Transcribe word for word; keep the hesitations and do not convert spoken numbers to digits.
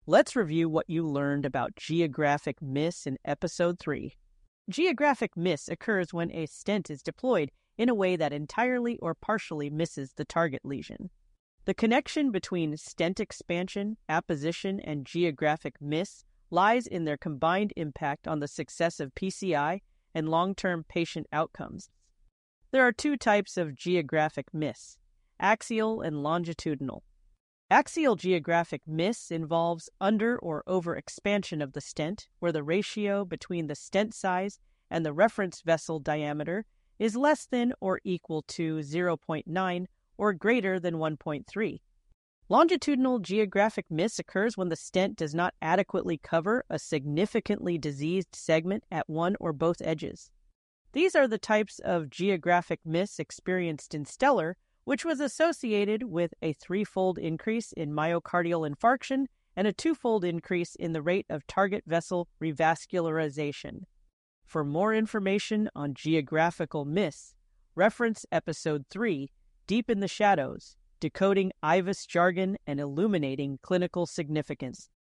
Let's review what you learned about geographic miss in Episode three. Geographic miss occurs when a stent is deployed in a way that entirely or partially misses the target lesion. The connection between stent expansion, apposition, and geographic miss lies in their combined impact on the success of P C I and long-term patient outcomes. There are two types of geographic miss: axial and longitudinal. Axial geographic miss involves under or over expansion of the stent, where the ratio between the stent size and the reference vessel diameter is less than or equal to zero point nine or greater than one point three. Longitudinal geographic miss occurs when the stent does not adequately cover a significantly diseased segment at one or both edges. These are the types of geographic miss experienced in Stellar, which was associated with a threefold increase in myocardial infarction and a twofold increase in the rate of target vessel revascularization. For more information on geographical miss, reference Episode three, Deep in the Shadows, Decoding I V U S Jargon and Illuminating Clinical Significance.